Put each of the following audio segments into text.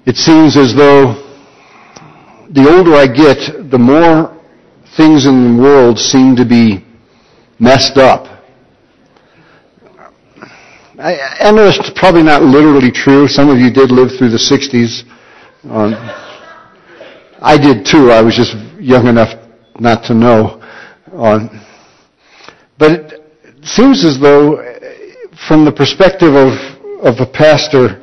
It seems as though the older I get, the more things in the world seem to be messed up. I know it's probably not literally true. Some of you did live through the 60s. I did too. I was just young enough not to know. But it seems as though, from the perspective of a pastor,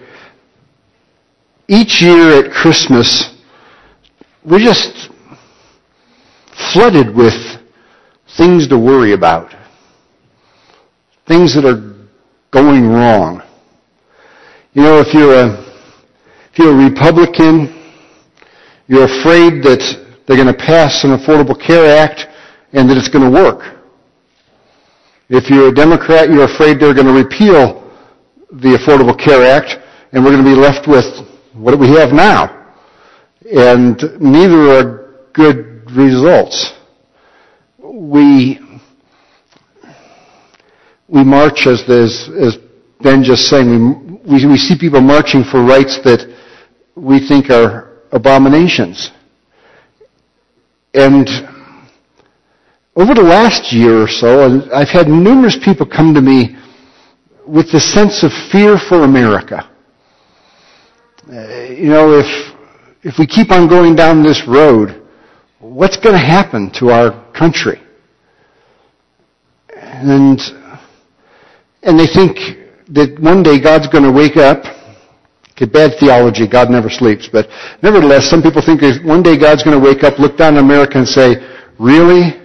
each year at Christmas, we're just flooded with things to worry about. Things that are going wrong. You know, if you're a Republican, you're afraid that they're going to pass an Affordable Care Act and that it's going to work. If you're a Democrat, you're afraid they're going to repeal the Affordable Care Act and we're going to be left with what do we have now? And neither are good results. We march, as Ben just saying, we see people marching for rights that we think are abominations. And over the last year or so, I've had numerous people come to me with the sense of fear for America. You know, if we keep on going down this road, what's going to happen to our country? And they think that one day God's going to wake up. Okay, bad theology, God never sleeps. But nevertheless, some people think one day God's going to wake up, look down on America and say, really?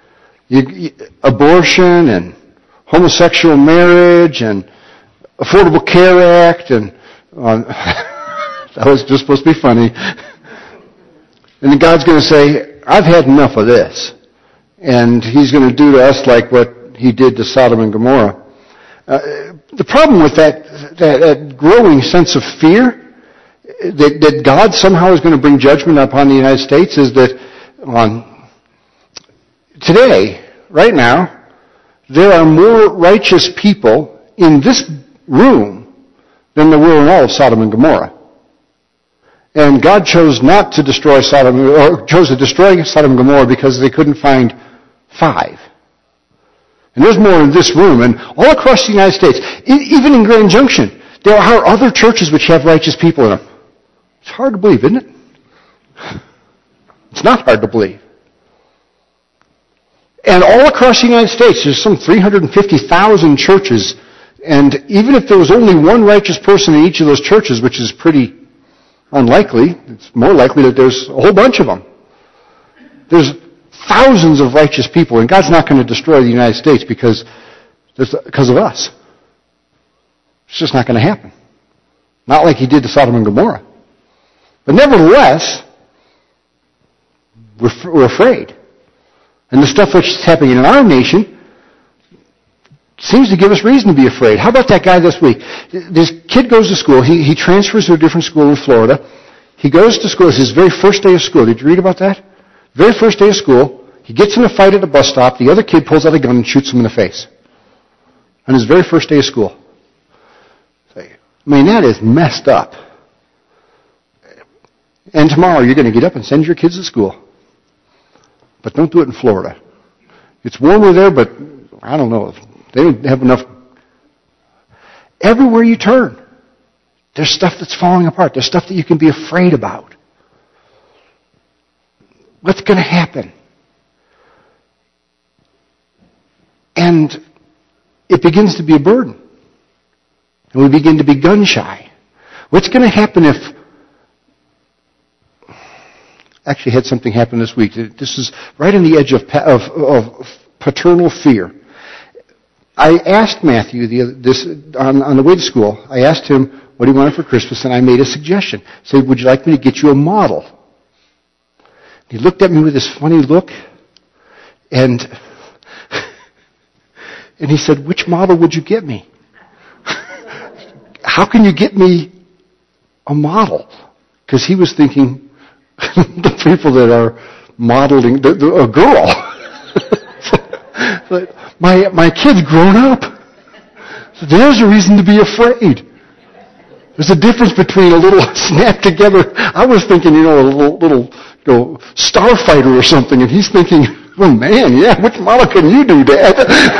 Abortion and homosexual marriage and Affordable Care Act and that was just supposed to be funny. And then God's going to say, I've had enough of this. And He's going to do to us like what He did to Sodom and Gomorrah. The problem with that growing sense of fear that God somehow is going to bring judgment upon the United States is that today, right now, there are more righteous people in this room than there were in all of Sodom and Gomorrah. And God chose not to destroy chose to destroy Sodom and Gomorrah because they couldn't find 5. And there's more in this room and all across the United States. Even in Grand Junction, there are other churches which have righteous people in them. It's hard to believe, isn't it? It's not hard to believe. And all across the United States, there's some 350,000 churches. And even if there was only one righteous person in each of those churches, which is pretty unlikely, it's more likely that there's a whole bunch of them. There's thousands of righteous people, and God's not going to destroy the United States because of us. It's just not going to happen. Not like He did to Sodom and Gomorrah. But nevertheless, we're afraid. And the stuff which is happening in our nation seems to give us reason to be afraid. How about that guy this week? This kid goes to school. He transfers to a different school in Florida. He goes to school. It's his very first day of school. Did you read about that? Very first day of school. He gets in a fight at a bus stop. The other kid pulls out a gun and shoots him in the face. On his very first day of school. I mean, that is messed up. And tomorrow you're going to get up and send your kids to school. But don't do it in Florida. It's warmer there, but I don't know. They don't have enough. Everywhere you turn, there's stuff that's falling apart. There's stuff that you can be afraid about. What's going to happen? And it begins to be a burden. And we begin to be gun shy. What's going to happen if... Actually had something happen this week. This is right on the edge of paternal fear. I asked Matthew on the way to school, I asked him what he wanted for Christmas, and I made a suggestion. I said, would you like me to get you a model? He looked at me with this funny look, and he said, which model would you get me? How can you get me a model? Because he was thinking, the people that are modeling, a girl. My kid's grown up. So there's a reason to be afraid. There's a difference between a little snap together. I was thinking, a little starfighter or something, and he's thinking, oh man, yeah, which model can you do, Dad?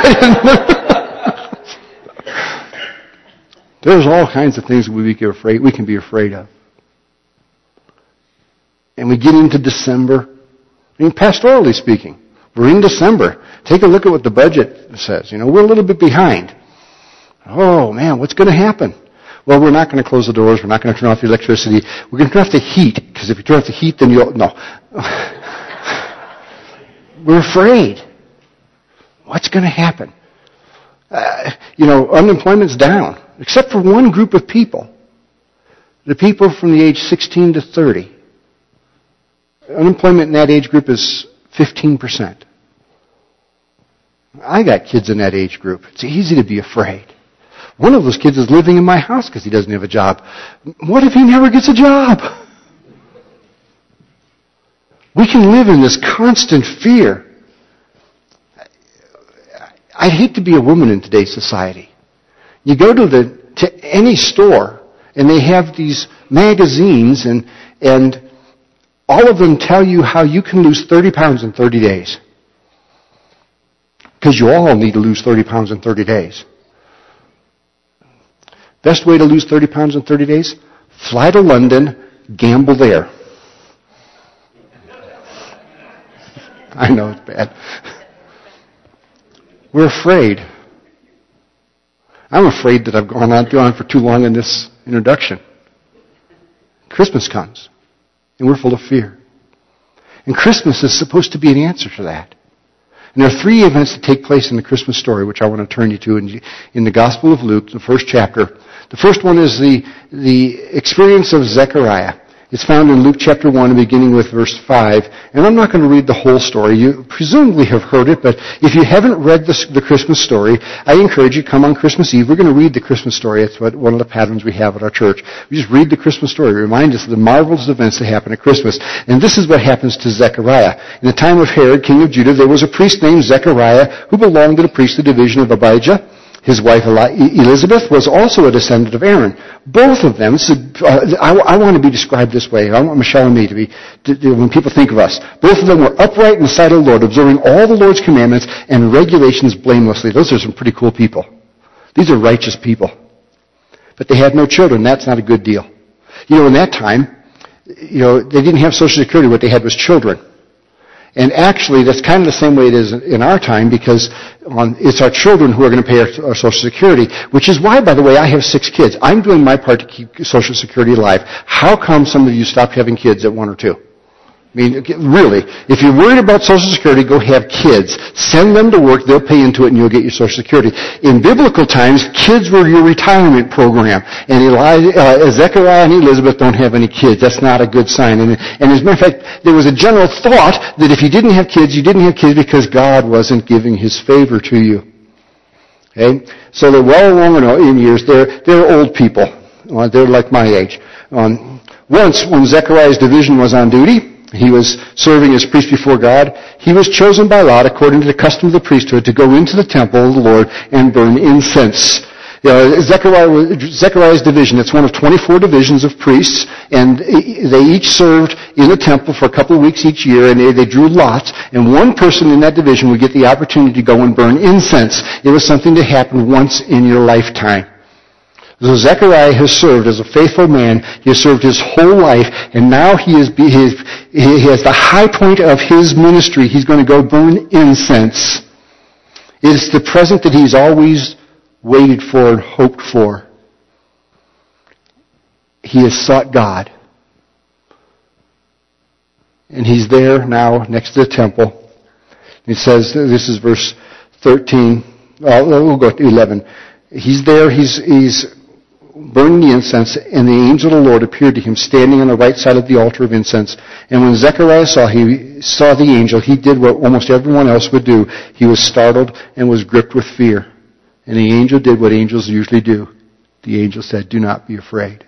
There's all kinds of things we can be afraid of. And we get into December. Pastorally speaking, we're in December. Take a look at what the budget says. We're a little bit behind. Oh man, what's going to happen? Well, we're not going to close the doors. We're not going to turn off the electricity. We're going to turn off the heat, because if you turn off the heat, then no. We're afraid. What's going to happen? Unemployment's down, except for one group of people. The people from the age 16 to 30. Unemployment in that age group is 15%. I got kids in that age group. It's easy to be afraid. One of those kids is living in my house because he doesn't have a job. What if he never gets a job? We can live in this constant fear. I'd hate to be a woman in today's society. You go to any store, and they have these magazines, and all of them tell you how you can lose 30 pounds in 30 days. Because you all need to lose 30 pounds in 30 days. Best way to lose 30 pounds in 30 days? Fly to London, gamble there. I know it's bad. We're afraid. I'm afraid that I've gone on for too long in this introduction. Christmas comes, and we're full of fear. And Christmas is supposed to be an answer to that. And there are three events that take place in the Christmas story, which I want to turn you to in the Gospel of Luke, the first chapter. The first one is the experience of Zechariah. It's found in Luke chapter 1, beginning with verse 5. And I'm not going to read the whole story. You presumably have heard it, but if you haven't read the Christmas story, I encourage you to come on Christmas Eve. We're going to read the Christmas story. It's one of the patterns we have at our church. We just read the Christmas story. Remind us of the marvelous events that happen at Christmas. And this is what happens to Zechariah. In the time of Herod, king of Judah, there was a priest named Zechariah who belonged to the priestly division of Abijah. His wife Elizabeth was also a descendant of Aaron. Both of them, I want to be described this way. I want Michelle and me to be, when people think of us, both of them were upright in the sight of the Lord, observing all the Lord's commandments and regulations blamelessly. Those are some pretty cool people. These are righteous people. But they had no children. That's not a good deal. In that time, they didn't have Social Security. What they had was children. And actually, that's kind of the same way it is in our time, because it's our children who are going to pay our Social Security, which is why, by the way, I have 6 kids. I'm doing my part to keep Social Security alive. How come some of you stopped having kids at 1 or 2? I mean, really, if you're worried about Social Security, go have kids. Send them to work, they'll pay into it, and you'll get your Social Security. In biblical times, kids were your retirement program. And Zechariah and Elizabeth don't have any kids. That's not a good sign. And as a matter of fact, there was a general thought that if you didn't have kids, you didn't have kids because God wasn't giving His favor to you. Okay? So they're well along in years. They're old people. They're like my age. Once, when Zechariah's division was on duty, he was serving as priest before God. He was chosen by lot, according to the custom of the priesthood, to go into the temple of the Lord and burn incense. Zechariah's division, it's one of 24 divisions of priests, and they each served in the temple for a couple of weeks each year, and they drew lots, and one person in that division would get the opportunity to go and burn incense. It was something that happened once in your lifetime. So Zechariah has served as a faithful man. He has served his whole life, and now he has the high point of his ministry. He's going to go burn incense. It's the present that he's always waited for and hoped for. He has sought God. And he's there now next to the temple. It says, this is verse 13. We'll go to 11. He's there, he's burning the incense, and the angel of the Lord appeared to him standing on the right side of the altar of incense. And when Zechariah saw the angel, he did what almost everyone else would do. He was startled and was gripped with fear. And the angel did what angels usually do. The angel said, "Do not be afraid."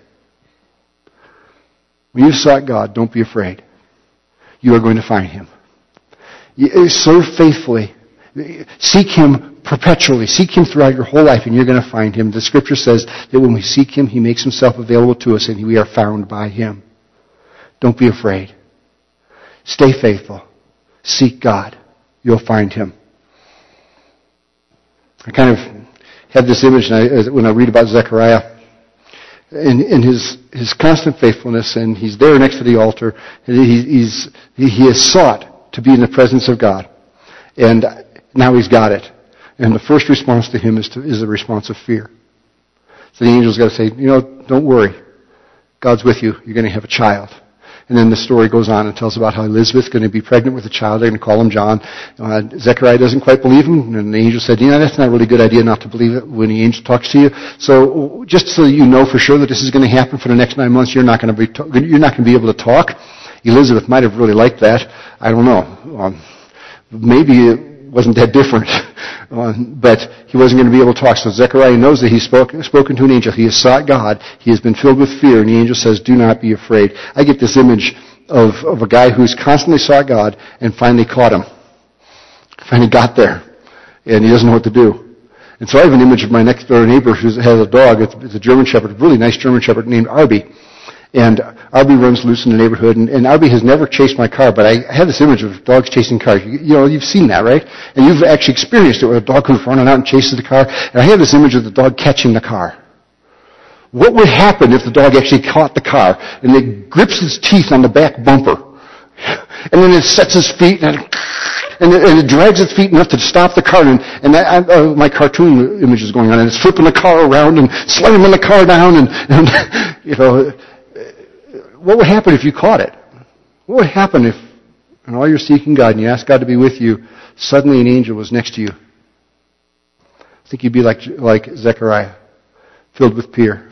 When you've sought God, don't be afraid. You are going to find Him. Serve faithfully. Seek Him perpetually. Seek Him throughout your whole life and you're going to find Him. The Scripture says that when we seek Him, He makes Himself available to us and we are found by Him. Don't be afraid. Stay faithful. Seek God. You'll find Him. I kind of have this image when I read about Zechariah and his constant faithfulness, and he's there next to the altar, and he has sought to be in the presence of God. And now he's got it. And the first response to him is a response of fear. So the angel's got to say, don't worry. God's with you. You're going to have a child. And then the story goes on and tells about how Elizabeth's going to be pregnant with a child. They're going to call him John. Zechariah doesn't quite believe him. And the angel said, that's not a really good idea not to believe it when the angel talks to you. So just so you know for sure that this is going to happen for the next 9 months, you're not going to be able to talk. Elizabeth might have really liked that. I don't know. Maybe it wasn't that different. But he wasn't going to be able to talk. So Zechariah knows that he's spoken to an angel. He has sought God. He has been filled with fear. And the angel says, do not be afraid. I get this image of a guy who's constantly sought God and finally caught him. Finally got there. And he doesn't know what to do. And so I have an image of my next door neighbor who has a dog. It's a German Shepherd, a really nice German Shepherd named Arby. And Arby runs loose in the neighborhood, and Arby has never chased my car, but I have this image of dogs chasing cars. You've seen that, right? And you've actually experienced it where a dog comes running out and chases the car. And I have this image of the dog catching the car. What would happen if the dog actually caught the car and it grips its teeth on the back bumper? And then it sets its feet and it drags its feet enough to stop the car. And my cartoon image is going on, and it's flipping the car around and slamming the car down and what would happen if you caught it? What would happen if, in all you're seeking God and you ask God to be with you, suddenly an angel was next to you? I think you'd be like Zechariah, filled with fear,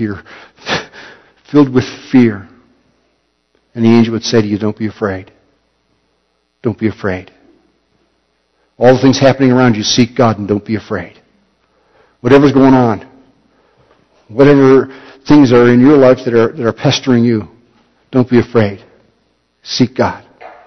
filled with fear. And the angel would say to you, don't be afraid. Don't be afraid. All the things happening around you, seek God and don't be afraid. Whatever's going on, whatever things are in your life that are pestering you, don't be afraid. Seek God.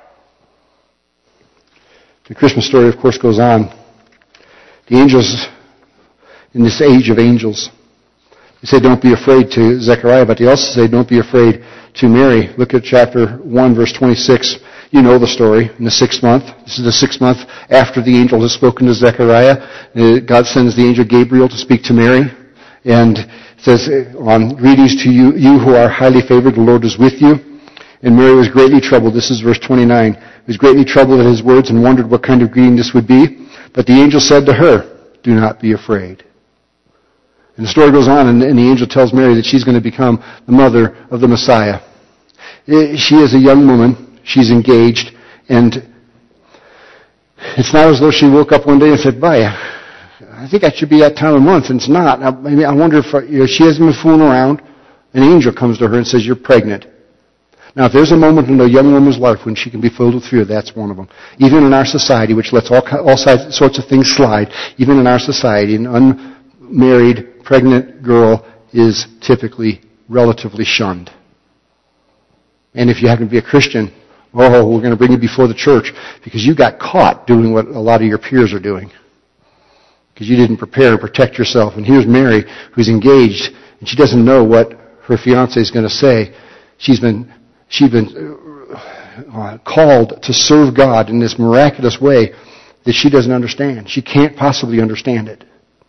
The Christmas story, of course, goes on. The angels, in this age of angels, they say don't be afraid to Zechariah, but they also say don't be afraid to Mary. Look at chapter 1, verse 26. You know the story. In the 6th month, this is the 6th month after the angel has spoken to Zechariah, God sends the angel Gabriel to speak to Mary. And it says, greetings to you who are highly favored, the Lord is with you. And Mary was greatly troubled. This is verse 29. Was greatly troubled at his words and wondered what kind of greeting this would be. But the angel said to her, do not be afraid. And the story goes on, and the angel tells Mary that she's going to become the mother of the Messiah. She is a young woman. She's engaged. And it's not as though she woke up one day and said, I think I should be that time of month, and it's not. Now, maybe I wonder if she hasn't been fooling around. An angel comes to her and says, you're pregnant. Now, if there's a moment in a young woman's life when she can be filled with fear, that's one of them. Even in our society, which lets all sorts of things slide, even in our society, an unmarried, pregnant girl is typically relatively shunned. And if you happen to be a Christian, we're going to bring you before the church because you got caught doing what a lot of your peers are doing. Because you didn't prepare and protect yourself. And here's Mary, who's engaged, and she doesn't know what her fiancé is going to say. She's been called to serve God in this miraculous way that she doesn't understand. She can't possibly understand it.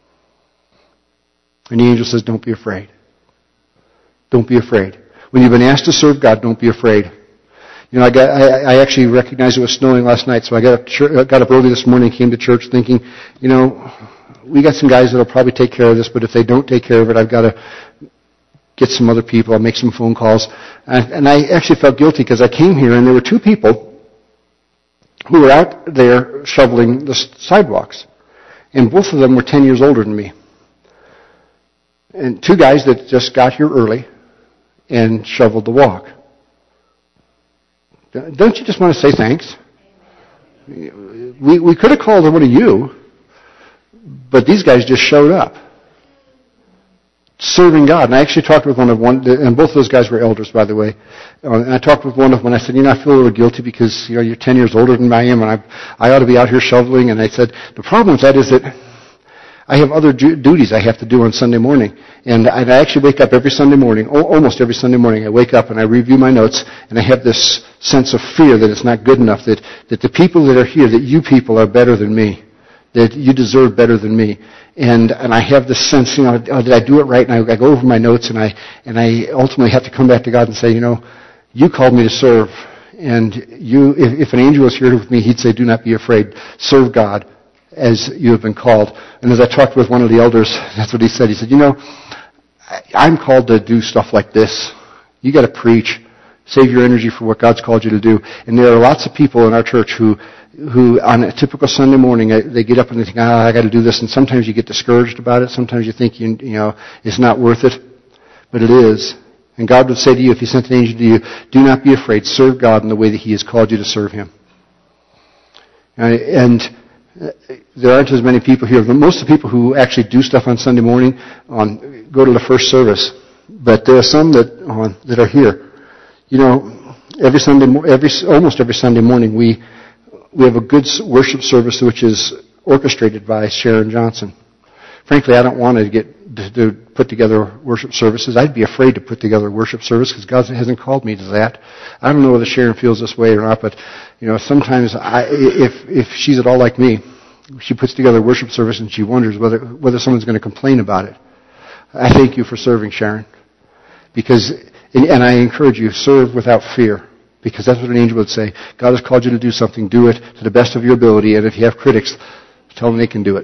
And the angel says, don't be afraid. Don't be afraid. When you've been asked to serve God, don't be afraid. I actually recognized it was snowing last night, so I got up early this morning, came to church thinking, we got some guys that'll probably take care of this, but if they don't take care of it, I've got to get some other people. I'll make some phone calls. And I actually felt guilty because I came here and there were 2 people who were out there shoveling the sidewalks. And both of them were 10 years older than me. And 2 guys that just got here early and shoveled the walk. Don't you just want to say thanks? We could have called one of you, but these guys just showed up. Serving God. And I actually talked with one, and both of those guys were elders, by the way. And I talked with one of them, and I said, I feel a little guilty because, you're 10 years older than I am, and I ought to be out here shoveling. And I said, the problem with that is that I have other duties I have to do on Sunday morning. And I actually wake up every Sunday morning, almost every Sunday morning, I wake up and I review my notes, and I have this sense of fear that it's not good enough, that the people that are here, that you people are better than me, that you deserve better than me. And I have this sense, did I do it right? And I go over my notes, and I ultimately have to come back to God and say, you called me to serve, and if an angel was here with me, he'd say, do not be afraid. Serve God as you have been called. And as I talked with one of the elders, that's what he said. He said, I'm called to do stuff like this. You got to preach. Save your energy for what God's called you to do. And there are lots of people in our church who on a typical Sunday morning, they get up and they think, I got to do this. And sometimes you get discouraged about it. Sometimes you think, it's not worth it. But it is. And God would say to you, if He sent an angel to you, do not be afraid. Serve God in the way that He has called you to serve Him. And there aren't as many people here. Most of the people who actually do stuff on Sunday morning go to the first service. But there are some that are here. Almost every Sunday morning, we have a good worship service which is orchestrated by Sharon Johnson. Frankly, I don't want to put together worship services. I'd be afraid to put together a worship service because God hasn't called me to that. I don't know whether Sharon feels this way or not, but sometimes if she's at all like me, she puts together a worship service and she wonders whether someone's going to complain about it. I thank you for serving, Sharon, and I encourage you, serve without fear. Because that's what an angel would say. God has called you to do something. Do it to the best of your ability. And if you have critics, tell them they can do it.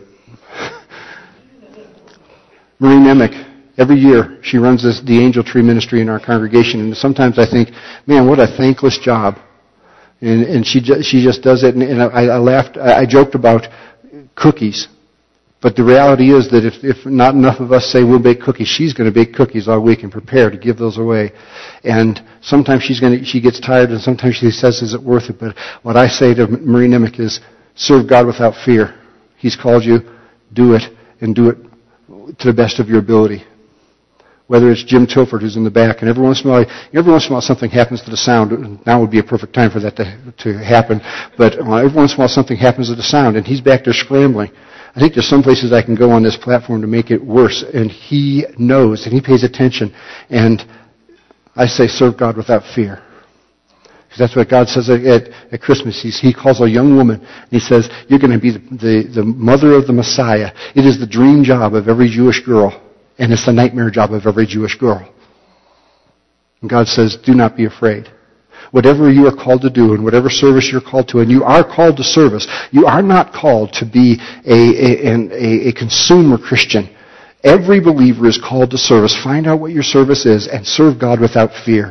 Marie Nemec, every year, she runs the Angel Tree Ministry in our congregation. And sometimes I think, man, what a thankless job. And she just does it. And I laughed. I joked about cookies. But the reality is that if not enough of us say we'll bake cookies, she's going to bake cookies all week and prepare to give those away. And sometimes she gets tired, and sometimes she says, is it worth it? But what I say to Marie Nemec is, serve God without fear. He's called you, do it, and do it to the best of your ability. Whether it's Jim Tilford who's in the back, and every once in a while something happens to the sound, and now would be a perfect time for that to happen, but every once in a while something happens to the sound, and he's back there scrambling. I think there's some places I can go on this platform to make it worse, and he knows, and he pays attention, and I say serve God without fear. Because that's what God says at Christmas. He calls a young woman, and He says, you're going to be the mother of the Messiah. It is the dream job of every Jewish girl, and it's the nightmare job of every Jewish girl. And God says, do not be afraid. Whatever you are called to do and whatever service you're called to, and you are called to service, you are not called to be a consumer Christian. Every believer is called to service. Find out what your service is and serve God without fear.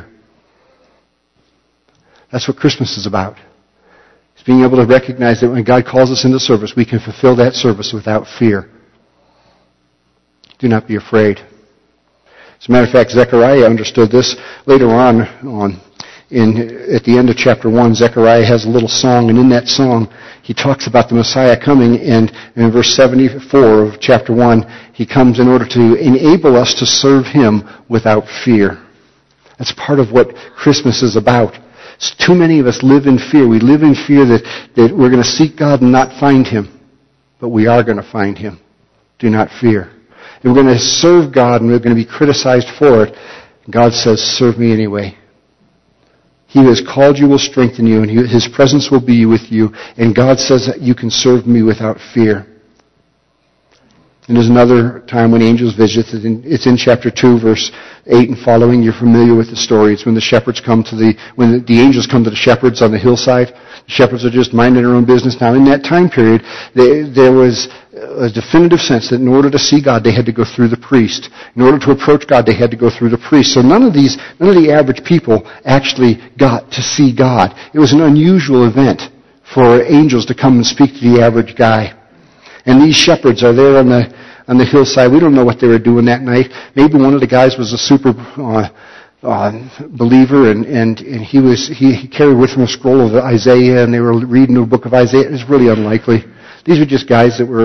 That's what Christmas is about. It's being able to recognize that when God calls us into service, we can fulfill that service without fear. Do not be afraid. As a matter of fact, Zechariah understood this. Later on at the end of chapter 1, Zechariah has a little song, and in that song, he talks about the Messiah coming, and in verse 74 of chapter 1, He comes in order to enable us to serve Him without fear. That's part of what Christmas is about. Too many of us live in fear. We live in fear that we're going to seek God and not find Him, but we are going to find Him. Do not fear. And we're going to serve God, and we're going to be criticized for it. God says, serve me anyway. He who has called you will strengthen you, and His presence will be with you. And God says that you can serve me without fear. And there's another time when angels visit. It's in chapter 2, verse 8 and following. You're familiar with the story. It's when the shepherds when the angels come to the shepherds on the hillside. The shepherds are just minding their own business. Now, in that time period, there was a definitive sense that in order to see God, they had to go through the priest. In order to approach God, they had to go through the priest. So none of the average people actually got to see God. It was an unusual event for angels to come and speak to the average guy. And these shepherds are there on the hillside. We don't know what they were doing that night. Maybe one of the guys was a super believer, and he carried with him a scroll of Isaiah, and they were reading the book of Isaiah. It was really unlikely. These were just guys that were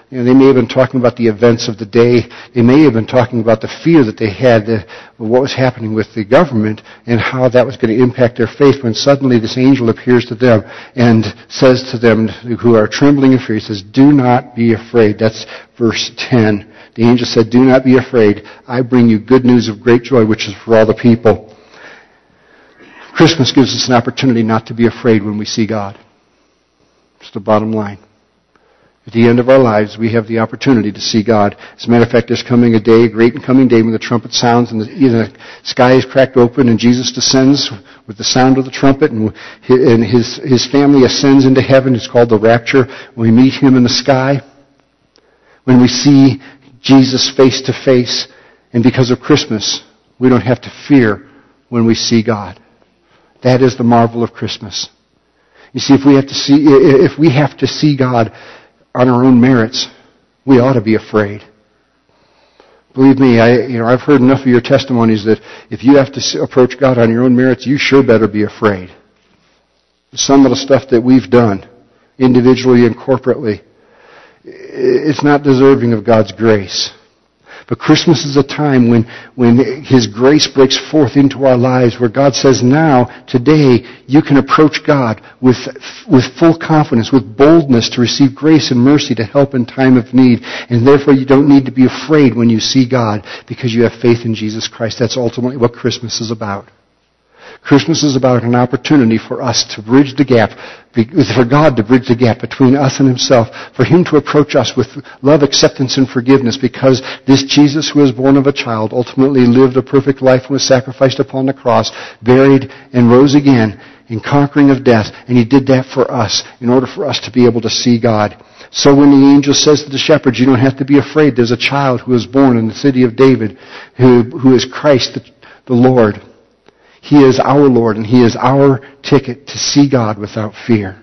they may have been talking about the events of the day. They may have been talking about the fear that they had, what was happening with the government and how that was going to impact their faith, when suddenly this angel appears to them and says to them who are trembling in fear, he says, "Do not be afraid." That's verse 10. The angel said, "Do not be afraid. I bring you good news of great joy, which is for all the people." Christmas gives us an opportunity not to be afraid when we see God. It's the bottom line. At the end of our lives, we have the opportunity to see God. As a matter of fact, there's coming a day, a great and coming day, when the trumpet sounds and the sky is cracked open and Jesus descends with the sound of the trumpet, and his family ascends into heaven. It's called the rapture. We meet him in the sky. When we see Jesus face to face, and because of Christmas, we don't have to fear when we see God. That is the marvel of Christmas. You see, if we have to see God on our own merits, we ought to be afraid. Believe me, I've heard enough of your testimonies that if you have to approach God on your own merits, you sure better be afraid. Some of the stuff that we've done, individually and corporately, it's not deserving of God's grace. But Christmas is a time when His grace breaks forth into our lives, where God says, now, today, you can approach God with full confidence, with boldness to receive grace and mercy to help in time of need. And therefore you don't need to be afraid when you see God, because you have faith in Jesus Christ. That's ultimately what Christmas is about. Christmas is about an opportunity for us to bridge the gap, for God to bridge the gap between us and Himself, for Him to approach us with love, acceptance, and forgiveness, because this Jesus who was born of a child ultimately lived a perfect life and was sacrificed upon the cross, buried, and rose again in conquering of death. And He did that for us in order for us to be able to see God. So when the angel says to the shepherds, you don't have to be afraid, there's a child who is born in the city of David, who is Christ the Lord. He is our Lord, and He is our ticket to see God without fear.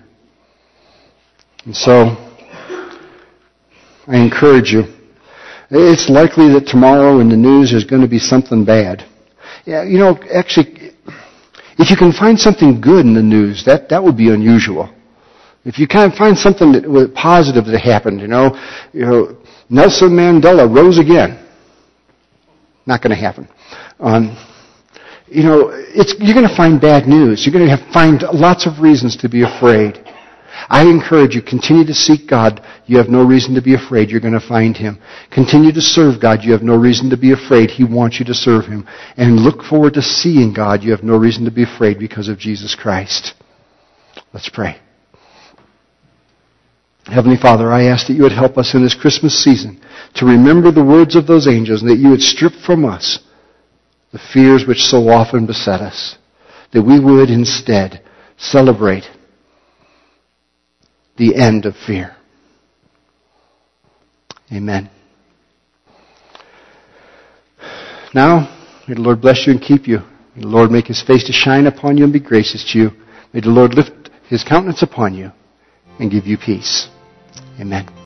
And so, I encourage you. It's likely that tomorrow in the news there's going to be something bad. Yeah, actually, if you can find something good in the news, that would be unusual. If you can find something that was positive that happened, Nelson Mandela rose again. Not going to happen. You're going to find bad news. You're going to find lots of reasons to be afraid. I encourage you, continue to seek God. You have no reason to be afraid. You're going to find Him. Continue to serve God. You have no reason to be afraid. He wants you to serve Him. And look forward to seeing God. You have no reason to be afraid because of Jesus Christ. Let's pray. Heavenly Father, I ask that you would help us in this Christmas season to remember the words of those angels, and that you would strip from us the fears which so often beset us, that we would instead celebrate the end of fear. Amen. Now, may the Lord bless you and keep you. May the Lord make His face to shine upon you and be gracious to you. May the Lord lift His countenance upon you and give you peace. Amen.